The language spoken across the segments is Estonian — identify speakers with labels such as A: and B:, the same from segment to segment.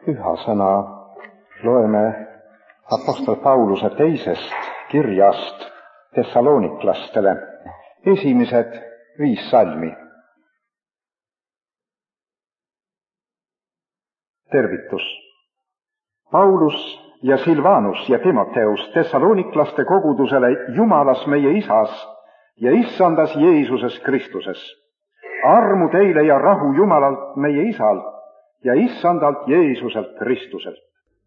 A: Püha sõna loeme Apostel Pauluse teisest kirjast Thessaloniklastele, esimesed 5 salmi. Tervitus. Paulus ja Silvanus ja Timoteus Thessaloniklaste kogudusele Jumalas meie Isas ja Issandas Jeesuses Kristuses. Armu teile ja rahu Jumalalt meie Isalt ja Issandalt Jeesuselt Kristuselt.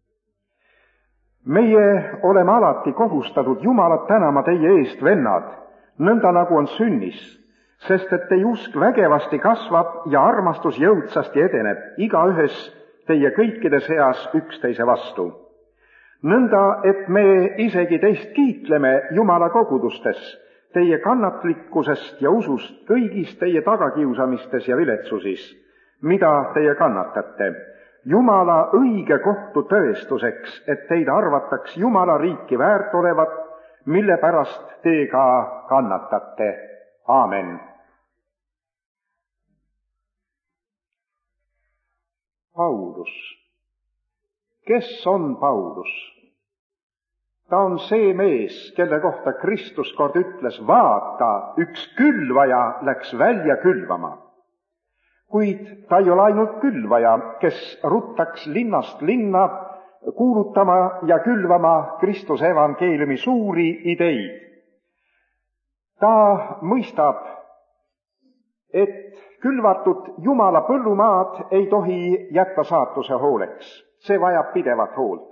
A: Meie oleme alati kohustatud Jumalat tänama teie eest, vennad, nõnda nagu on sünnis, sest et teie usk vägevasti kasvab ja armastus jõudsasti edeneb igaühes teie kõikide seas üksteise vastu. Nõnda, et me isegi teist kiitleme Jumala kogudustes, teie kannatlikkusest ja usust kõigis teie tagakiusamistes ja viletsusis, mida teie kannatate, Jumala õige kohtu tõestuseks, et teid arvataks Jumala riiki väärt olevat, mille pärast te ka kannatate. Aamen. Paulus. Kes on Paulus? Ta on see mees, kelle kohta Kristus kord ütles, vaata, üks külvaja läks välja külvama. Kuid ta ei ole ainult külvaja, kes ruttaks linnast linna kuulutama ja külvama Kristuse evangeeliumi suuri ideid. Ta mõistab, et külvatud Jumala põllumaad ei tohi jätta saatuse hooleks. See vajab pidevat hoolt.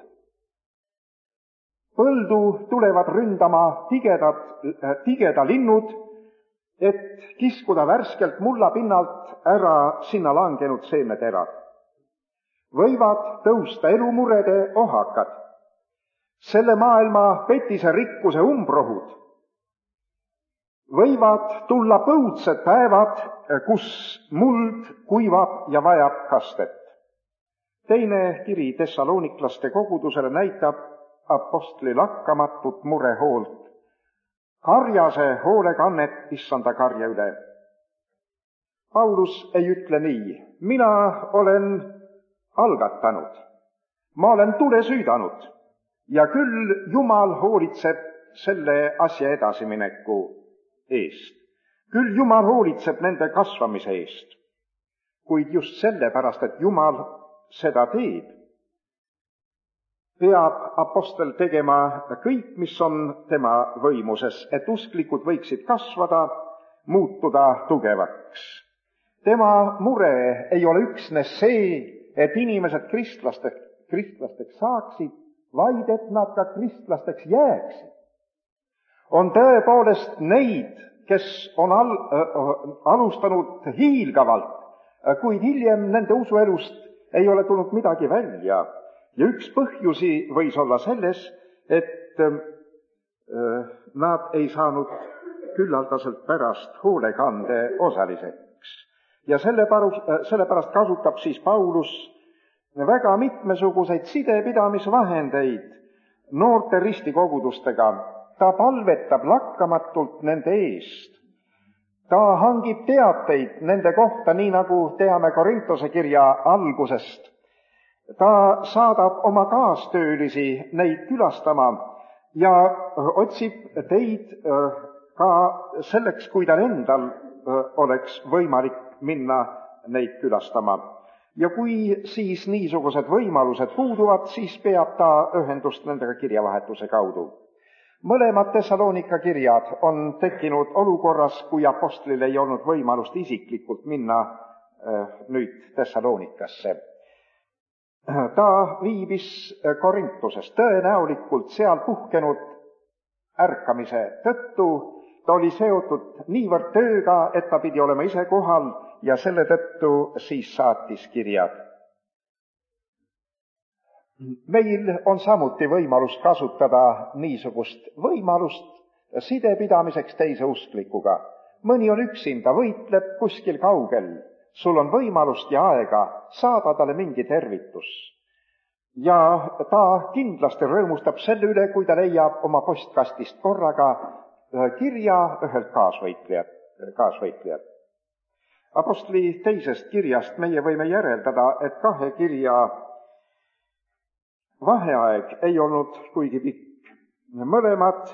A: Põldu tulevad ründama tigeda linnud, et kiskuda värskelt mullapinnalt ära sinna langenud seemneterad. Võivad tõusta elumurede ohakad, selle maailma petise rikkuse umbrohud. Võivad tulla põudsed päevad, kus muld kuivab ja vajab kastet. Teine kiri Thessaloniklaste kogudusele näitab apostli lakkamatut murehoolt, karjase hoolekannet Issanda karja üle. Paulus ei ütle nii, mina olen algatanud, ma olen tule süüdanud ja küll Jumal hoolitseb selle asja edasimineku eest. Küll Jumal hoolitseb nende kasvamise eest. Kuid just sellepärast, et Jumal seda teeb, peab apostel tegema kõik, mis on tema võimuses, et usklikud võiksid kasvada, muutuda tugevaks. Tema mure ei ole üksnes see, et inimesed kristlasteks saaksid, vaid et nad ka kristlasteks jääksid. On tõepoolest neid, kes on alustanud hiilgavalt, kuid hiljem nende usuelust ei ole tulnud midagi välja. Ja üks põhjusi võis olla selles, et nad ei saanud küllaldaselt pärast hoolekande osaliseks. Ja sellepärast kasutab siis Paulus väga mitmesuguseid sidepidamisvahendeid noorte ristikogudustega. Ta palvetab lakkamatult nende eest. Ta hangib teateid nende kohta, nii nagu teame Korintuse kirja algusest. Ta saadab oma kaastöölisi neid külastama ja otsib teid ka selleks, kui tal endal oleks võimalik minna neid külastama. Ja kui siis niisugused võimalused puuduvad, siis peab ta ühendust nendega kirjavahetuse kaudu. Mõlemad Thessalonika kirjad on tekkinud olukorras, kui apostlil ei olnud võimalust isiklikult minna nüüd Thessalonikasse. Ta viibis Korintuses, tõenäolikult seal puhkenud ärkamise tõttu. Ta oli seotud niivõrd tööga, et ta pidi olema ise kohal ja selle tõttu siis saatis kirjad. Meil on samuti võimalus kasutada niisugust võimalust sidepidamiseks teise usklikuga. Mõni on üksinda, võitleb kuskil kaugel. Sul on võimalust ja aega saada talle mingi tervitus. Ja ta kindlasti rõõmustab selle üle, kui ta leiab oma postkastist korraga kirja ühelt kaasvõitlejat. Apostli teisest kirjast meie võime järeldada, et 2 kirja vaheaeg ei olnud kuigi pikk. Mõlemad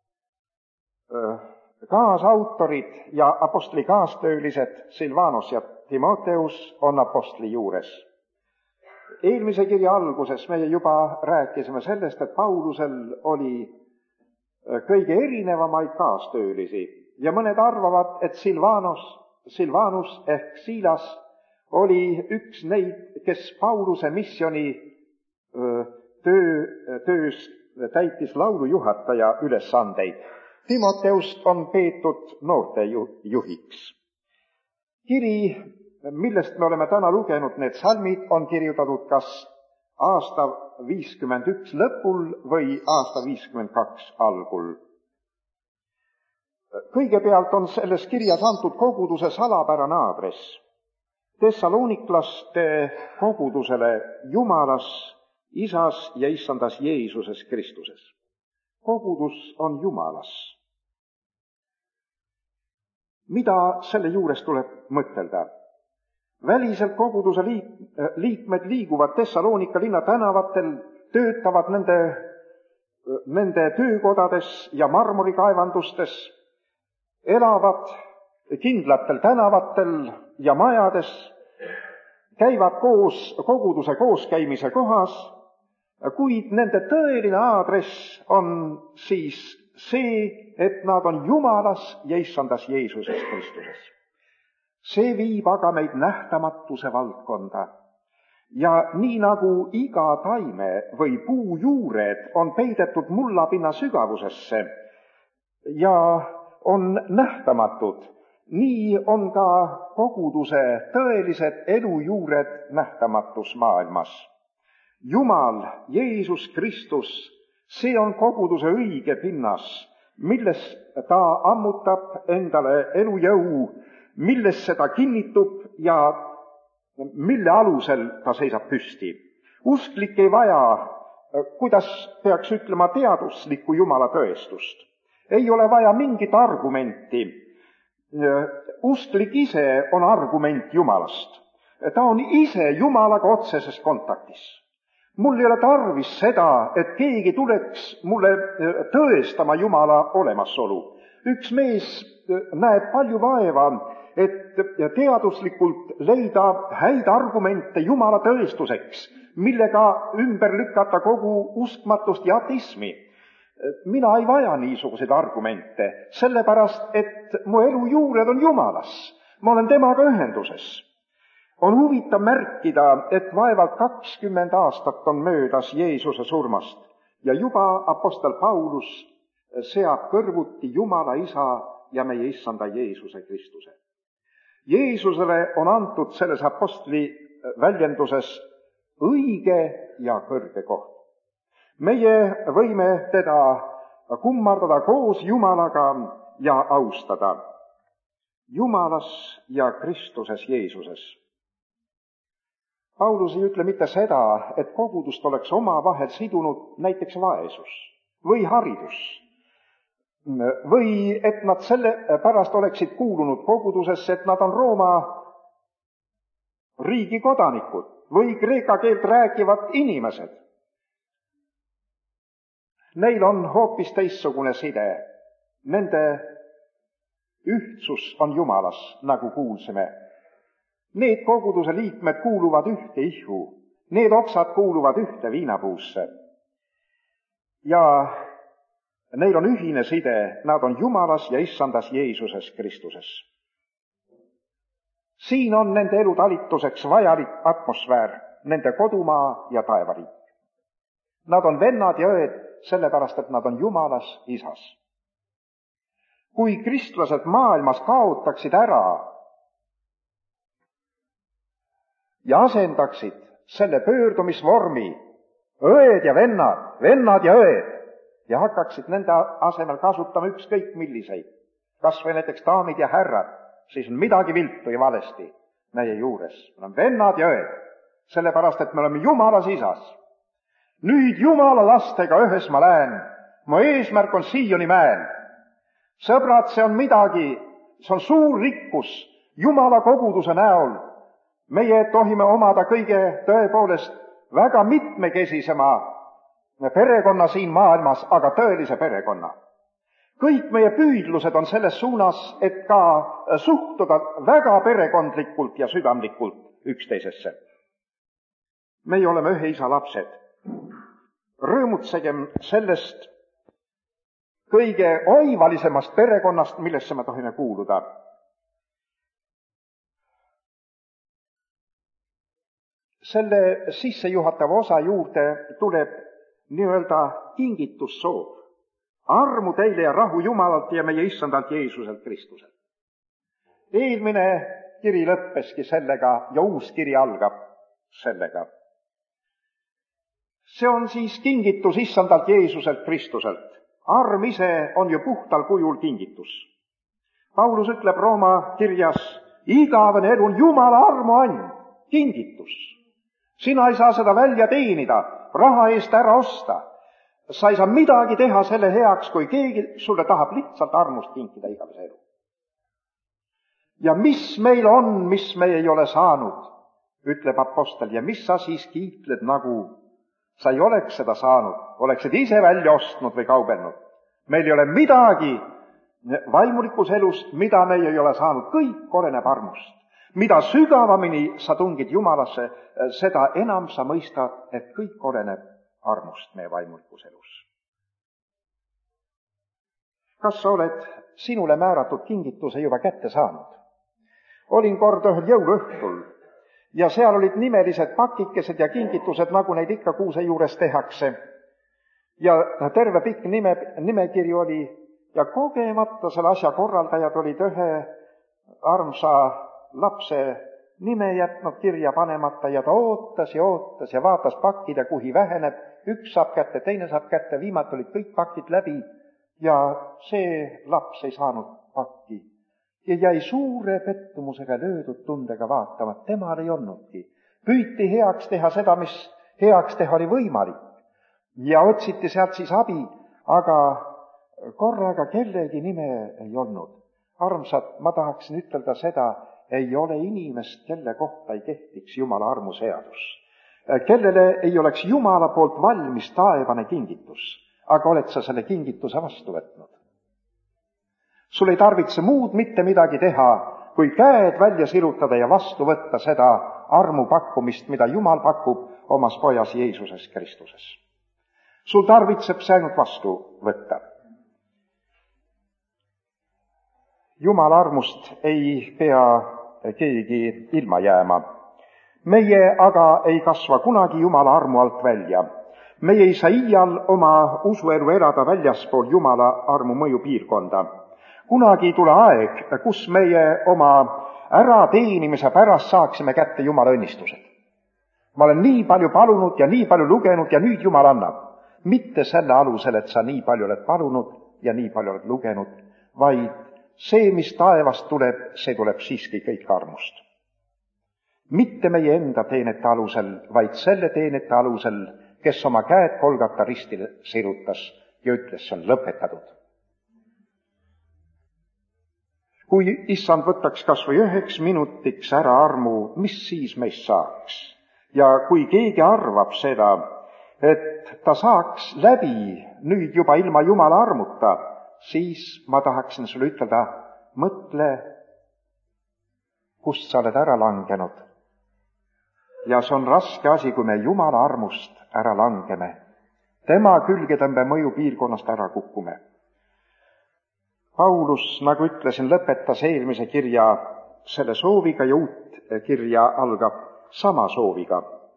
A: kaasautorid ja apostli kaastöölised Silvanus ja Timoteus on apostli juures. Eelmise kirja alguses meie juba rääkisime sellest, et Paulusel oli kõige erinevamaid kaastöölisi ja mõned arvavad, et Silvanus ehk Siilas oli üks neid, kes Pauluse missiooni töös täitis laulujuhataja ülesandeid. Timoteust on peetud noorte juhiks. Kiri, millest me oleme täna lugenud, need salmid on kirjutatud kas aasta 51 lõpul või aasta 52 algul. Kõigepealt on selles kirjas antud koguduse salapärane aadress. Thessaloniklaste kogudusele Jumalas, Isas ja Issandas Jeesuses Kristuses. Kogudus on Jumalas. Mida selle juures tuleb mõtelda? Väliselt koguduse liikmed liiguvad Thessalonika linna tänavatel, töötavad nende töökodades ja marmorikaevandustes, elavad kindlatel tänavatel ja majades, käivad koos koguduse kooskäimise kohas, kuid nende tõeline aadress on siis see, et nad on Jumalas ja Issandas Jeesuses Kristuses. See viib aga meid nähtamatuse valdkonda. Ja nii nagu iga taime või puu juured on peidetud mullapinna sügavusesse ja on nähtamatud, nii on ka koguduse tõelised elujuured nähtamatus maailmas. Jumal, Jeesus Kristus, see on koguduse õige pinnas, milles ta ammutab endale elujõu, millesse ta kinnitub ja mille alusel ta seisab püsti. Usklik ei vaja, kuidas peaks ütlema, teaduslikku Jumala tõestust. Ei ole vaja mingit argumenti. Usklik ise on argument Jumalast. Ta on ise Jumalaga otseses kontaktis. Mul ei ole tarvis seda, et keegi tuleks mulle tõestama Jumala olemasolu. Üks mees näeb palju vaeva, et teaduslikult leida häid argumente Jumala tõestuseks, millega ümber lükata kogu uskmatust ja ateismi. Mina ei vaja niisuguseid argumente, sellepärast et mu elu juured on Jumalas. Ma olen temaga ühenduses. On huvitav märkida, et vaevalt 20 aastat on möödas Jeesuse surmast ja juba apostel Paulus seab kõrvuti Jumala Isa ja meie Issanda Jeesuse Kristuse. Jeesusele on antud selles apostli väljenduses õige ja kõrge koht. Meie võime teda kummardada koos Jumalaga ja austada. Jumalas ja Kristuses Jeesuses. Paulus ei ütle mitte seda, et kogudust oleks omavahel sidunud näiteks vaesus või haridus või et nad selle pärast oleksid kuulunud kogudusesse, et nad on Rooma riigi kodanikud või kreeka keelt rääkivad inimesed. Neil on hoopis teistsugune side. Nende ühtsus on Jumalas, nagu kuulsime. Need koguduse liikmed kuuluvad ühte ihku, need oksad kuuluvad ühte viinapuusse. Ja neil on ühine side, nad on Jumalas ja Issandas Jeesuses Kristuses. Siin on nende elu talituseks vajalik atmosfäär, nende kodumaa ja taevariik. Nad on vennad ja õed, sellepärast et nad on Jumalas Isas. Kui kristlased maailmas kaotaksid ära ja asendaksid selle pöördumisvormi õed ja vennad, vennad ja õed, ja hakkaksid nende asemel kasutama ükskõik milliseid, kas või näiteks daamid ja härrad, siis on midagi viltu ja valesti meie juures. Me oleme vennad ja õed, sellepärast et me oleme Jumalas Isas. Nüüd Jumala lastega ühes ma lähen, mu eesmärk on Sioni mäel. Sõbrad, see on midagi, see on suur rikkus Jumala koguduse näol. Meie tohime omada kõige tõepoolest väga mitmekesisema perekonna siin maailmas, aga tõelise perekonna. Kõik meie püüdlused on selles suunas, et ka suhtuda väga perekondlikult ja südamlikult üksteisesse. Meie oleme ühe isa lapsed. Rõõmutsegem sellest kõige oivalisemast perekonnast, millesse me tohime kuuluda. Selle sissejuhatava osa juurde tuleb nii-öelda kingitussoov. Armu teile ja rahu Jumalalt ja meie issandalt Jeesuselt Kristuselt. Eelmine kiri lõppeski sellega ja uus kiri algab sellega. See on siis kingitus issandalt Jeesuselt Kristuselt. Arm ise on ju puhtal kujul kingitus. Paulus ütleb Rooma kirjas, igavene elu on Jumala armu and, kingitus. Sina ei saa seda välja teenida, raha eest ära osta. Sa ei saa midagi teha selle heaks, kui keegi sulle tahab lihtsalt armust kinkida igavese elu. Ja mis meil on, mis me ei ole saanud, ütleb apostel, ja mis sa siis kiitled, nagu sa ei oleks seda saanud, oleksid ise välja ostnud või kaubelnud. Meil ei ole midagi vaimulikus elust, mida me ei ole saanud, kõik oleneb armust. Mida sügavamini sa tungid Jumalasse, seda enam sa mõistad, et kõik oleneb armust meie vaimulikus elus. Kas sa oled sinule määratud kingituse juba kätte saanud? Olin kord ühel jõuluõhtul ja seal olid nimelised pakikesed ja kingitused, nagu neid ikka kuuse juures tehakse. Ja terve pikk nimekiri oli ja kogemata selle asja korraldajad olid ühe armsa lapse nime jätnud kirja panemata ja ta ootas ja vaatas pakkida, kuhi väheneb. Üks saab kätte, teine saab kätte, viimati olid kõik pakid läbi ja see laps ei saanud pakki. Ja jäi suure pettumusega löödud tundega vaatama, et temal ei olnudki. Püüti heaks teha seda, mis heaks teha oli võimalik. Ja otsiti sealt siis abi, aga korraga kellegi nime ei olnud. Armsad, ma tahaksin ütelda seda, ei ole inimest, kelle kohta ei kehtiks Jumala armuseadus. Kellele ei oleks Jumala poolt valmis taevane kingitus, aga oled sa selle kingituse vastu võtnud. Sul ei tarvitse muud mitte midagi teha, kui käed välja sirutada ja vastu võtta seda armu pakkumist, mida Jumal pakub omas pojas Jeesuses Kristuses. Sul tarvitseb see ainult vastu võtta. Jumala armust ei pea keegi ilma jääma. Meie aga ei kasva kunagi Jumala armu alt välja. Meie ei saa iial oma usuelu elada väljaspool Jumala armu mõjupiirkonda. Kunagi ei tule aeg, kus meie oma ärateenimise pärast saaksime kätte Jumala õnnistused. Ma olen nii palju palunud ja nii palju lugenud ja nüüd Jumal annab. Mitte selle alusel, et sa nii palju oled palunud ja nii palju oled lugenud, vaid see, mis taevast tuleb, see tuleb siiski kõik armust. Mitte meie enda teenete alusel, vaid selle teenete alusel, kes oma käed Golgata ristile sirutas ja ütles, see on lõpetatud. Kui issand võtaks kas või 1 minutiks ära armu, mis siis meist saaks? Ja kui keegi arvab seda, et ta saaks läbi nüüd juba ilma Jumala armuta, siis ma tahaksin sulle ütelda, mõtle, kust sa oled ära langenud. Ja see on raske asi, kui me Jumala armust ära langeme. Tema külgetõmbe mõjupiirkonnast ära kukkume. Paulus, nagu ütlesin, lõpetas eelmise kirja selle sooviga ja uut kirja algab sama sooviga.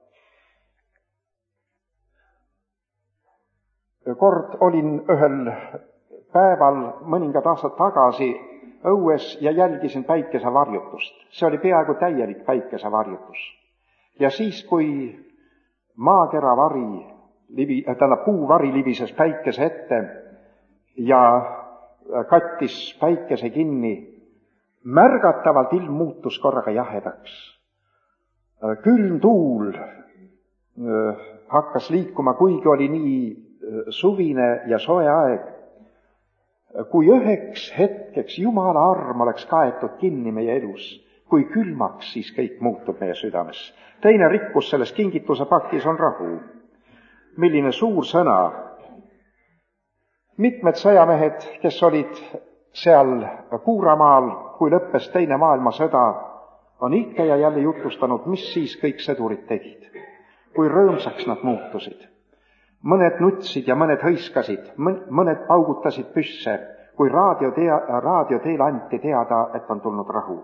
A: Kord olin ühel päeval mõningad aastad tagasi õues ja jälgisin päikesevarjutust. See oli peaaegu täielik päikesevarjutus. Ja siis, kui maakera puuvari libises päikese ette ja kattis päikese kinni, märgatavalt ilm muutus korraga jahedaks. Külm tuul hakkas liikuma, kuigi oli nii suvine ja soe aeg. Kui üheks hetkeks Jumala arm oleks kaetud kinni meie elus, kui külmaks siis kõik muutub meie südames. Teine rikkus selles kingituse pakis on rahu. Milline suur sõna. Mitmed sõjamehed, kes olid seal Kuuramaal, kui lõppes teine maailmasõda, on ikka ja jälle jutustanud, mis siis kõik sõdurid tegid. Kui rõõmsaks nad muutusid. Mõned nutsid ja mõned hõiskasid, mõned paugutasid püsse, kui raadioteel anti teada, et on tulnud rahu.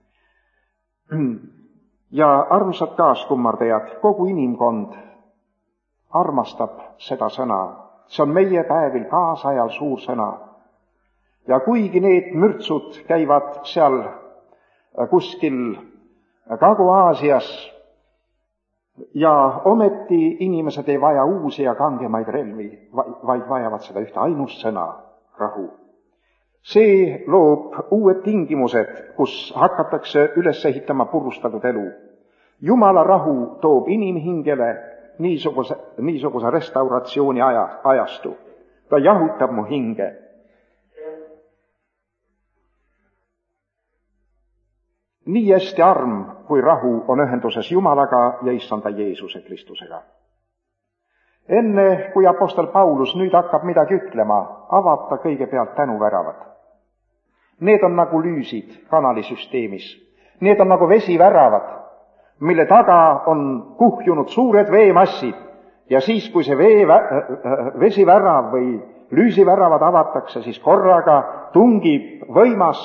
A: Ja armsad kaaskummardajad, kogu inimkond armastab seda sõna. See on meie päevil kaasajal suur sõna. Ja kuigi need mürtsud käivad seal kuskil Kagu-Aasias ja ometi inimesed ei vaja uusi ja kangemaid relvi, vaid vajavad seda ühte ainust sõna, rahu. See loob uued tingimused, kus hakatakse üles ehitama purustatud elu. Jumala rahu toob inimhingele niisuguse restauratsiooni ajastu. Ta jahutab mu hinge. Nii hästi arm kui rahu on ühenduses Jumalaga ja Issanda Jeesuse Kristusega. Enne, kui apostel Paulus nüüd hakkab midagi ütlema, avab ta kõigepealt tänuväravad. Need on nagu lüüsid kanalisüsteemis. Need on nagu vesiväravad, mille taga on kuhjunud suured veemassid ja siis, kui see vesivärav või lüüsiväravad avatakse, siis korraga tungib võimas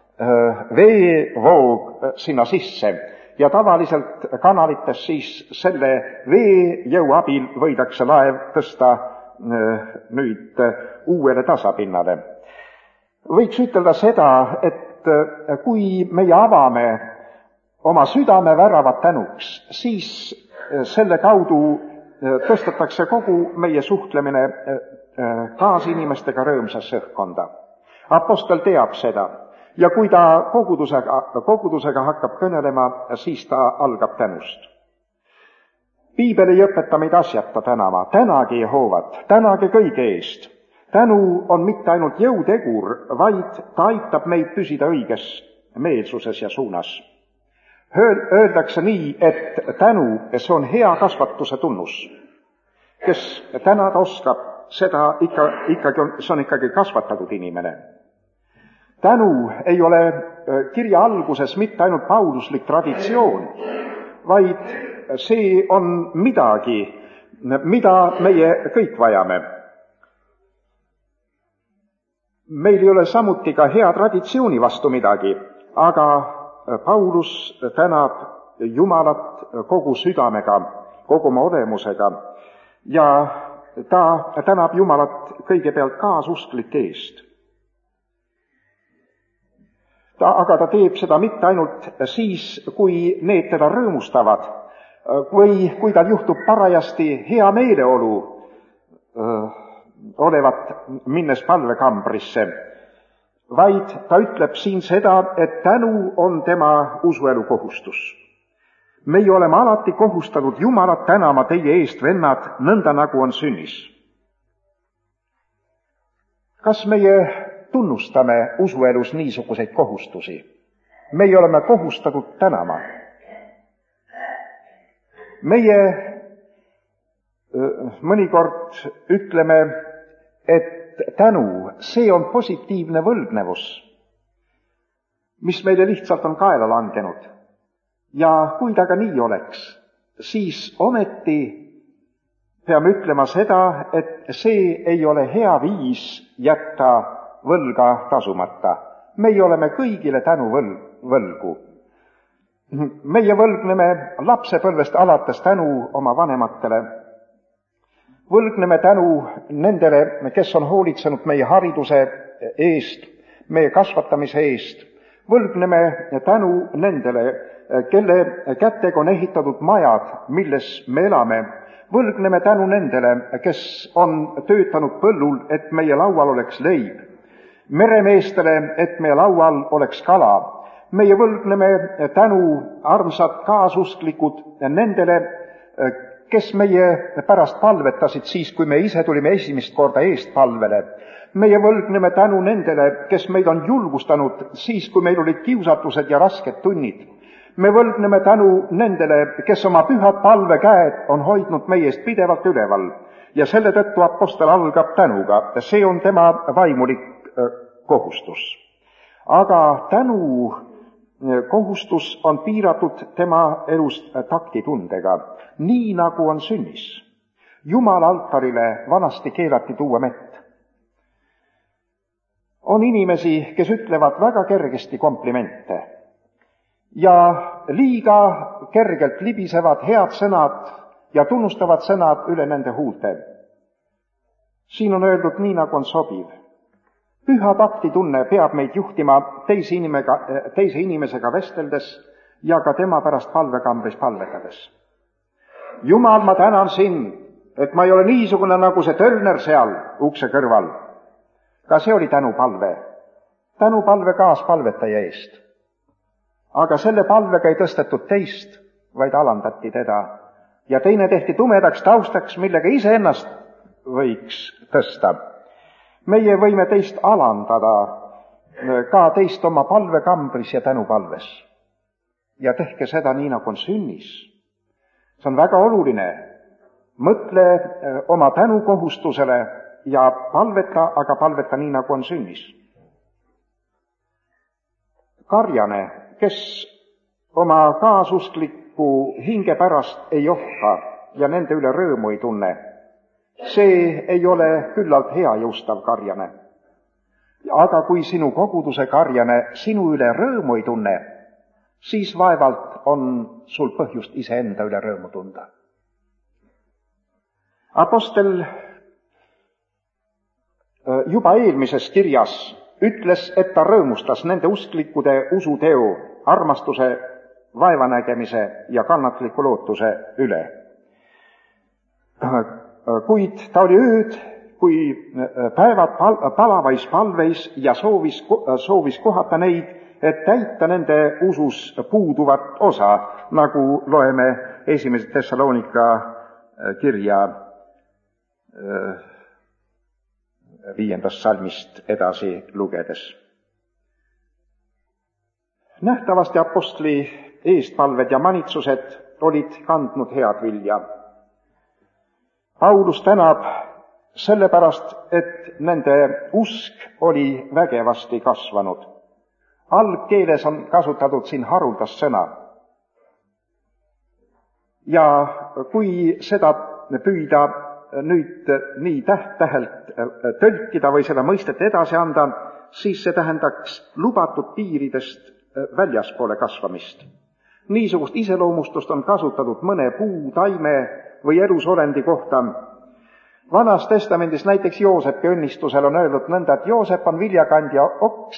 A: veevoog sinna sisse ja tavaliselt kanalites siis selle veejõu abil võidakse laev tõsta nüüd uuele tasapinnale. Võiks ütelda seda, et kui meie avame oma südame väravad tänuks, siis selle kaudu tõstetakse kogu meie suhtlemine kaasinimestega rõõmsasse õhkkonda. Apostel teab seda. Ja kui ta kogudusega hakkab kõnelema, siis ta algab tänust. Piibel ei õpeta meid asjata tänama. Tänage Jehoovat, tänage kõige eest. Tänu on mitte ainult jõutegur, vaid ta aitab meid püsida õiges meelsuses ja suunas. Öeldakse nii, et tänu, see on hea kasvatuse tunnus. Kes tänada oskab, seda see on ikkagi kasvatatud inimene. Tänu ei ole kirja alguses mitte ainult pauluslik traditsioon, vaid see on midagi, mida meie kõik vajame. Meil ei ole samuti ka hea traditsiooni vastu midagi, aga Paulus tänab Jumalat kogu südamega, kogu oma olemusega ja ta tänab Jumalat kõigepealt kaasusklik eest. Aga ta teeb seda mitte ainult siis, kui need teda rõõmustavad või kui tal juhtub parajasti hea meeleolu olevat minnes palvekambrisse, vaid ta ütleb siin seda, et tänu on tema usuelu kohustus. Meie oleme alati kohustatud Jumalat tänama teie eest, vennad, nõnda nagu on sünnis. Kas meie tunnustame usuelus niisuguseid kohustusi? Meie oleme kohustatud tänama. Meie mõnikord ütleme, et tänu, see on positiivne võlgnevus, mis meile lihtsalt on kaela langenud. Ja kui ta ka nii oleks, siis ometi peame ütlema seda, et see ei ole hea viis jätta võlga tasumata. Meie oleme kõigile tänu võlgu. Meie võlgneme lapsepõlvest alates tänu oma vanematele. Võlgneme tänu nendele, kes on hoolitsenud meie hariduse eest, meie kasvatamise eest. Võlgneme tänu nendele, kelle kätega on ehitatud majad, milles me elame. Võlgneme tänu nendele, kes on töötanud põllul, et meie laual oleks leib. Meremeestele, et meie laual oleks kala. Meie võlgneme tänu, armsad kaasusklikud, nendele, kes meie pärast palvetasid siis, kui me ise tulime esimest korda eestpalvele. Meie võlgneme tänu nendele, kes meid on julgustanud siis, kui meil olid kiusatused ja rasked tunnid. Me võlgneme tänu nendele, kes oma pühad palvekäed on hoidnud meie eest pidevalt üleval. Ja selle tõttu apostel algab tänuga. See on tema vaimulik kohustus. Aga tänu kohustus on piiratud tema elust taktitundega, nii nagu on sünnis. Jumala altarile vanasti keelati tuua mett. On inimesi, kes ütlevad väga kergesti komplimente ja liiga kergelt libisevad head sõnad ja tunnustavad sõnad üle nende huulte. Siin on öeldud nii, nagu on sobiv. Püha taktitunne peab meid juhtima teise inimesega vesteldes ja ka tema pärast palvekambris palvetades. Jumal, ma tänan sind, et ma ei ole niisugune nagu see Tölner seal ukse kõrval. Ka see oli tänupalve kaaspalvetaja eest. Aga selle palvega ei tõstetud teist, vaid alandati teda. Ja teine tehti tumedaks taustaks, millega iseennast võiks tõsta. Meie võime teist alandada, ka teist oma palvekambris ja tänupalves. Ja tehke seda nii, nagu on sünnis. See on väga oluline. Mõtle oma tänukohustusele ja palveta, aga palveta nii, nagu on sünnis. Karjane, kes oma kaasusklikku hinge pärast ei ohka ja nende üle rõõmu ei tunne, see ei ole küllalt hea jõustav karjane. Aga kui sinu koguduse karjane sinu üle rõõmu ei tunne, siis vaevalt on sul põhjust iseenda üle rõõmu tunda. Apostel juba eelmises kirjas ütles, et ta rõõmustas nende usklikkude usuteo, armastuse, vaevanägemise ja kannatliku lootuse üle. Kuid ta oli ööd, kui päevad palavais palveis ja soovis kohata neid, et täita nende usus puuduvat osa, nagu loeme 1. Thessalonika kirja 5. salmist edasi lugedes. Nähtavasti apostli eestpalved ja manitsused olid kandnud head vilja. Paulus tänab sellepärast, et nende usk oli vägevasti kasvanud. Algkeeles on kasutatud siin haruldast sõna. Ja kui seda püüda nüüd nii täht-tähelt tõlkida või seda mõistet edasi anda, siis see tähendaks lubatud piiridest väljaspoole kasvamist. Niisugust iseloomustust on kasutatud mõne puu, taime või elusolendi kohta. Vanas testamendis näiteks Joosepi õnnistusel on öeldud nõnda, et Joosep on viljakandja oks,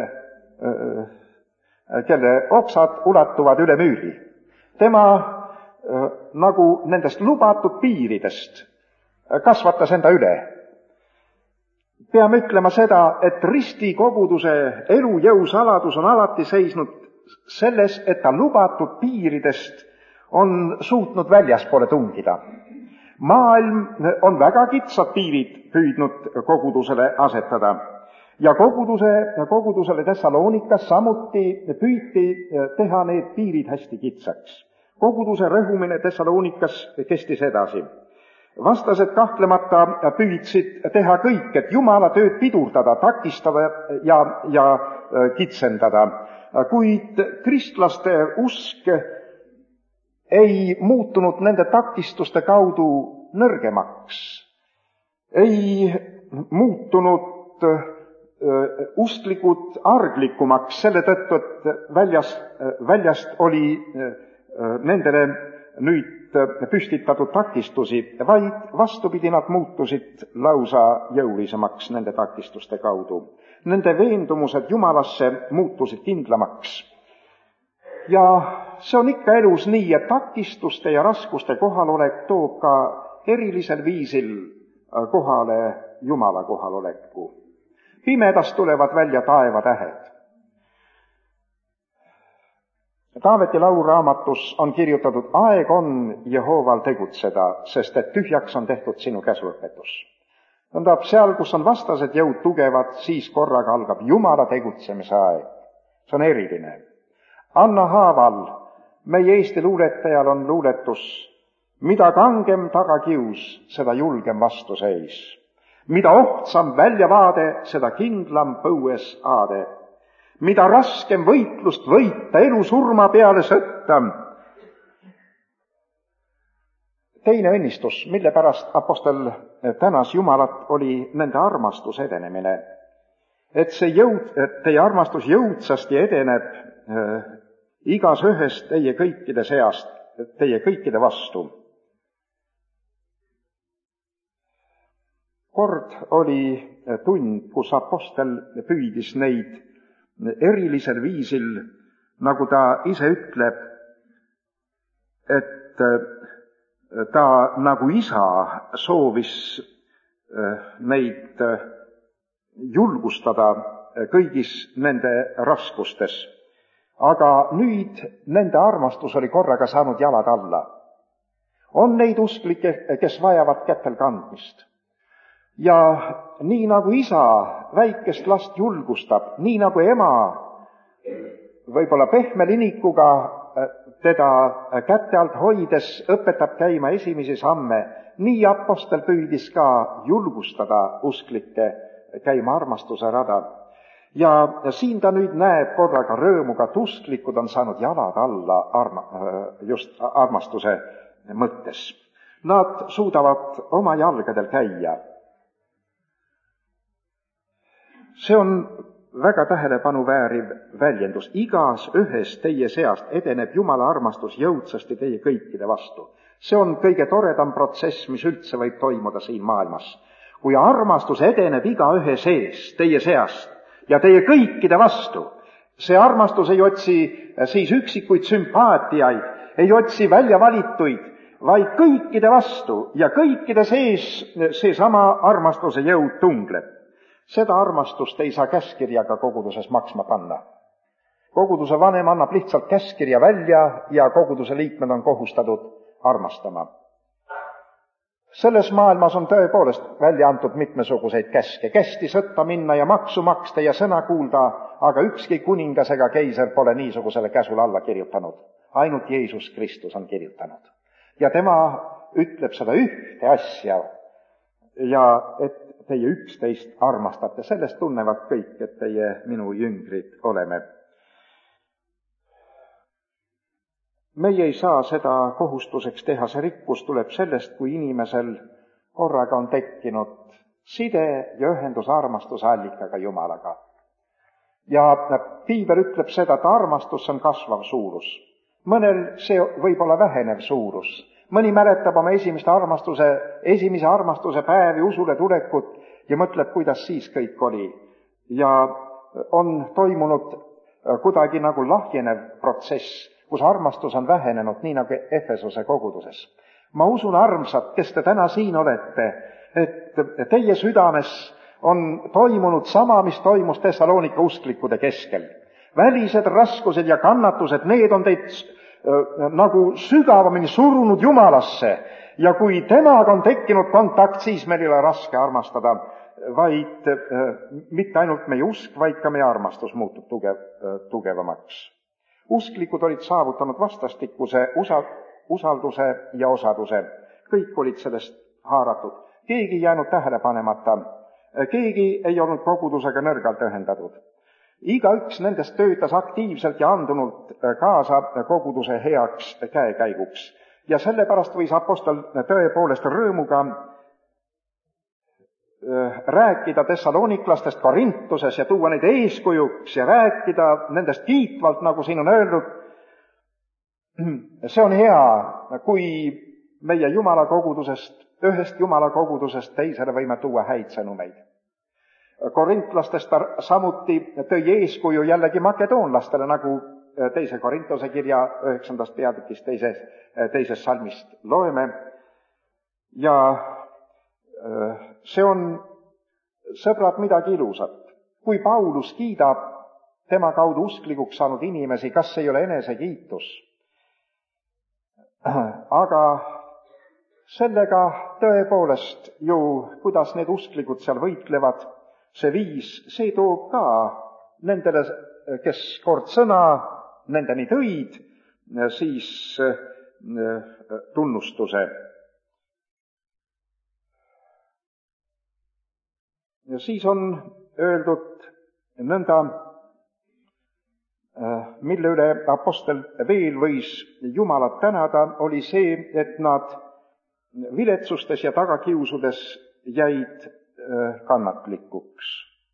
A: kelle oksad ulatuvad üle müüri. Tema nagu nendest lubatud piiridest kasvatas enda üle. Peame ütlema seda, et ristikoguduse elujõu saladus on alati seisnud selles, et ta lubatud piiridest on suutnud väljaspoole tungida. Maailm on väga kitsad piirid püüdnud kogudusele asetada ja kogudusele Thessalonikas samuti püüti teha need piirid hästi kitsaks. Koguduse rõhumine Thessalonikas kestis edasi. Vastased kahtlemata püüdsid teha kõik, et Jumala tööd pidurdada, takistada ja kitsendada. Kuid kristlaste usk ei muutunud nende takistuste kaudu nõrgemaks, ei muutunud usklikud arglikumaks selle tõttu, et väljast oli nendele nüüd püstitatud takistusi, vaid vastupidi, nad muutusid lausa jõulisemaks nende takistuste kaudu. Nende veendumused Jumalasse muutusid kindlamaks. Ja see on ikka elus nii, et takistuste ja raskuste kohalolek toob ka erilisel viisil kohale Jumala kohaloleku. Pimedast tulevad välja taevatähed. Taaveti laulraamatus on kirjutatud, aeg on Jehooval tegutseda, sest et tühjaks on tehtud sinu käsuõpetus. Tähendab, seal, kus on vastased jõud tugevad, siis korraga algab Jumala tegutsemise aeg. See on eriline. Anna Haaval, meie Eesti luuletajal, on luuletus, mida kangem tagakius, seda julgem vastuseis. Mida ohtsam väljavaade, seda kindlam põues aade. Mida raskem võitlust võita, elu surma peale sõtta. Teine õnnistus, mille pärast apostel tänas Jumalat, oli nende armastus edenemine. Et teie armastus jõudsasti edeneb igas ühes teie kõikide seast, teie kõikide vastu. Kord oli tund, kus apostel püüdis neid erilisel viisil, nagu ta ise ütleb, et ta nagu isa soovis neid julgustada kõigis nende raskustes. Aga nüüd nende armastus oli korraga saanud jalad alla. On neid usklikke, kes vajavad kätel kandmist. Ja nii nagu isa väikest last julgustab, nii nagu ema võib-olla pehme linikuga teda kätte alt hoides õpetab käima esimesi samme, nii apostel püüdis ka julgustada usklikke käima armastuse rada. Ja siin ta nüüd näeb korraga rõõmuga, et usklikud on saanud jalad alla just armastuse mõttes. Nad suudavad oma jalgadel käia. See on väga tähelepanu vääriv väljendus. Igas ühes teie seast edeneb Jumala armastus jõudsasti teie kõikide vastu. See on kõige toredam protsess, mis üldse võib toimuda siin maailmas. Kui armastus edeneb iga ühe sees, teie seast ja teie kõikide vastu, see armastus ei otsi siis üksikuid sümpaatiaid, ei otsi väljavalittuid, vaid kõikide vastu ja kõikide sees seesama armastuse jõud tungleb. Seda armastust ei saa käskirjaga koguduses maksma panna. Koguduse vanem annab lihtsalt käskirja välja ja koguduse liikmed on kohustatud armastama. Selles maailmas on tõepoolest välja antud mitmesuguseid käske. Kästi sõtta minna ja maksu maksta ja sõna kuulda, aga ükski kuningas ega keiser pole niisugusele käsule alla kirjutanud. Ainult Jeesus Kristus on kirjutanud. Ja tema ütleb seda ühte asja ja et teie üksteist armastate. Sellest tunnevad kõik, et teie minu jüngrid oleme. Meie ei saa seda kohustuseks teha. See rikkus tuleb sellest, kui inimesel korraga on tekkinud side ja ühendus armastuse allikaga Jumalaga. Ja Piibel ütleb seda, et armastus on kasvav suurus. Mõnel see võib olla vähenev suurus. Mõni mäletab oma esimese armastuse päevi, usule tulekut ja mõtleb, kuidas siis kõik oli. Ja on toimunud kuidagi nagu lahjenev protsess, kus armastus on vähenenud, nii nagu Efesose koguduses. Ma usun, armsad, kes te täna siin olete, et teie südames on toimunud sama, mis toimus Thessaloonika usklikude keskel. Välised raskused ja kannatused, need on teid nagu sügavamini surunud Jumalasse ja kui temaga on tekkinud kontakt, siis meil ei ole raske armastada, vaid mitte ainult meie usk, vaid ka meie armastus muutub tugevamaks. Usklikud olid saavutanud vastastikuse usalduse ja osaduse. Kõik olid sellest haaratud. Keegi ei jäänud tähele panemata. Keegi ei olnud kogudusega nõrgalt ühendatud. Igaüks nendest töötas aktiivselt ja andunult kaasa koguduse heaks käekäiguks. Ja sellepärast võis apostel tõepoolest rõõmuga rääkida tessaloniklastest Korintuses ja tuua neid eeskujuks ja rääkida nendest kiitvalt, nagu siin on öeldud. See on hea, kui meie Jumala kogudusest, ühest Jumala kogudusest teisele võime tuua häid sõnumeid. Korintlastest samuti tõi eeskuju jällegi makedoonlastele, nagu teise Korintuse kirja 9. peatükis teises salmist loeme. Ja see on, sõbrad, midagi ilusat. Kui Paulus kiidab tema kaudu usklikuks saanud inimesi, kas ei ole enesekiitus? Aga sellega tõepoolest ju, kuidas need usklikud seal võitlevad, see viis, see toob ka nendele, kes kord sõna nendeni tõid, siis tunnustuse. Ja siis on öeldud nõnda, mille üle apostel veel võis Jumalat tänada, oli see, et nad viletsustes ja tagakiusudes jäid kannatlikuks.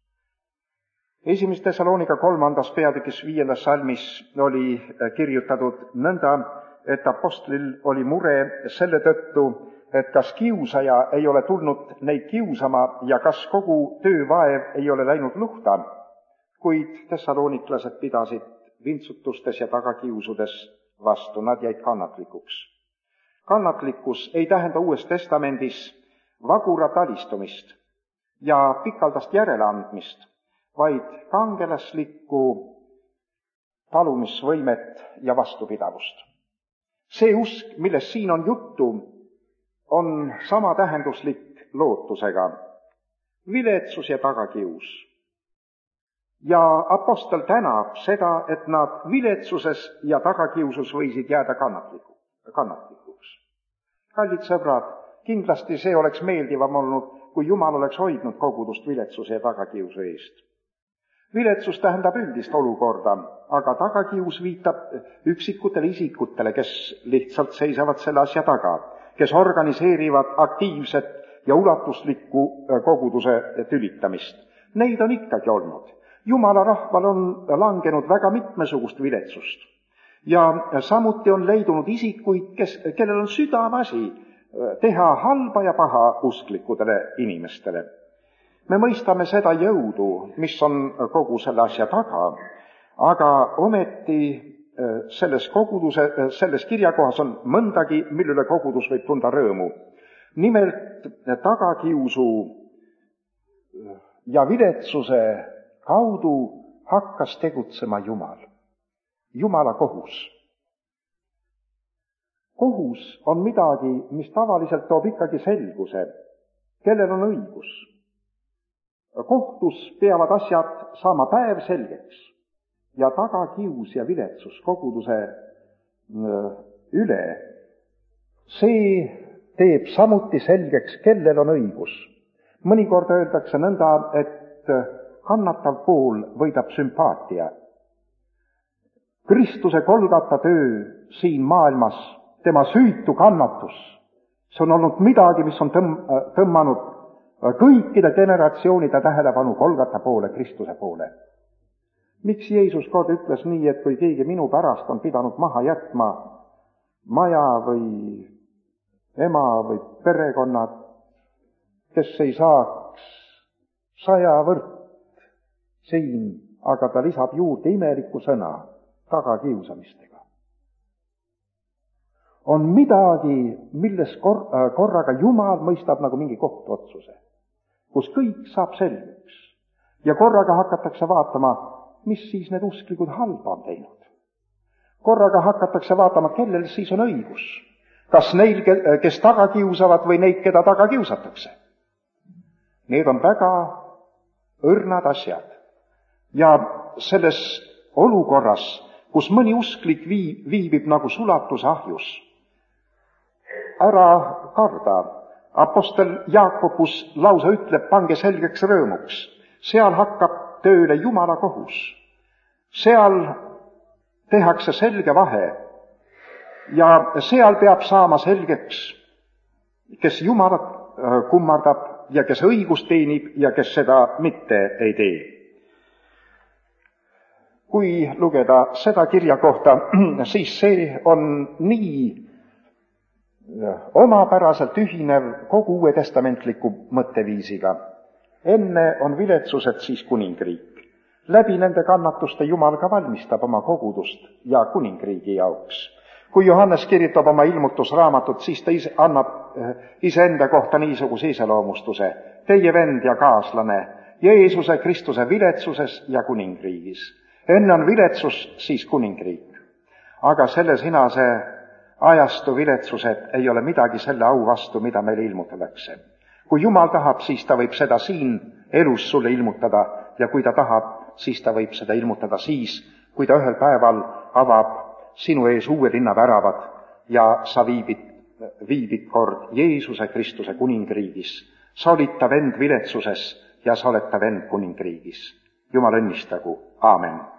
A: 1. Thessalonika 3. peatükis 5. salmis oli kirjutatud nõnda, et apostlil oli mure selle tõttu, et kas kiusaja ei ole tulnud neid kiusama ja kas kogu töövaev ei ole läinud luhta, kuid thessaloniklased pidasid vintsutustes ja tagakiusudes vastu, nad jäid kannatlikuks. Kannatlikkus ei tähenda Uues Testamendis vagurat alistumist ja pikaldast järeleandmist, vaid kangelaslikku talumisvõimet ja vastupidavust. See usk, millest siin on juttu, on sama tähenduslik lootusega. Viletsus ja tagakius. Ja apostel tänab seda, et nad viletsuses ja tagakiusus võisid jääda kannatlikuks. Kallid sõbrad, kindlasti see oleks meeldivam olnud, kui Jumal oleks hoidnud kogudust viletsuse ja tagakiusu eest. Viletsus tähendab üldist olukorda, aga tagakius viitab üksikutele isikutele, kes lihtsalt seisavad selle asja taga, kes organiseerivad aktiivset ja ulatuslikku koguduse tülitamist. Neid on ikkagi olnud. Jumala rahval on langenud väga mitmesugust viletsust. Ja samuti on leidunud isikuid, kellel on südameasi teha halba ja paha usklikudele inimestele. Me mõistame seda jõudu, mis on kogu selle asja taga, aga ometi selles kirjakohas on mõndagi, mille üle kogudus võib tunda rõõmu. Nimelt tagakiusu ja viletsuse kaudu hakkas tegutsema Jumal. Jumala kohus. Kohus on midagi, mis tavaliselt toob ikkagi selguse, kellel on õigus. Kohtus peavad asjad saama päev selgeks ja tagakius ja viletsus koguduse üle, see teeb samuti selgeks, kellel on õigus. Mõnikord öeldakse nõnda, et kannatav pool võidab sümpaatia. Kristuse Golgata töö siin maailmas, tema süütu kannatus, see on olnud midagi, mis on tõmmanud kõikide generatsioonide tähelepanu Golgata poole, Kristuse poole. Miks Jeesus kord ütles nii, et kui keegi minu pärast on pidanud maha jätma maja või ema või perekonnad, kes ei saaks 100 võrt siin, aga ta lisab juurde imeliku sõna tagakiusamistega. On midagi, milles korraga Jumal mõistab nagu mingi kohtuotsuse, kus kõik saab selgeks ja korraga hakatakse vaatama, mis siis need usklikud halba on teinud. Korraga hakatakse vaatama, kellel siis on õigus. Kas neil, kes taga kiusavad või neid, keda taga kiusatakse. Need on väga õrnad asjad. Ja selles olukorras, kus mõni usklik viibib nagu sulatusahjus, ära karda. Apostel Jaakobus lausa ütleb, pange selgeks rõõmuks. Seal hakkab tööle Jumala kohus. Seal tehakse selge vahe. Ja seal peab saama selgeks, kes Jumalat kummardab ja kes õigust teenib ja kes seda mitte ei tee. Kui lugeda seda kirja kohta, siis see on nii omapäraselt ühinev kogu Uue Testamentliku mõtteviisiga. Enne on viletsused, siis kuningriik. Läbi nende kannatuste Jumal ka valmistab oma kogudust ja kuningriigi jaoks. Kui Johannes kirjutab oma ilmutusraamatut, siis ta annab iseenda kohta niisuguse iseloomustuse. Teie vend ja kaaslane Jeesuse Kristuse viletsuses ja kuningriigis. enne on viletsus, siis kuningriik. aga selle sinase ajastu viletsused ei ole midagi selle au vastu, mida meile ilmutatakse. kui Jumal tahab, siis ta võib seda siin elus sulle ilmutada ja kui ta tahab, siis ta võib seda ilmutada siis, kui ta ühel päeval avab sinu ees uue linna väravad ja sa viibid kord Jeesuse Kristuse kuningriigis. Sa olid ta vend viletsuses ja sa oled ta vend kuningriigis. Jumal õnnistagu, aamen.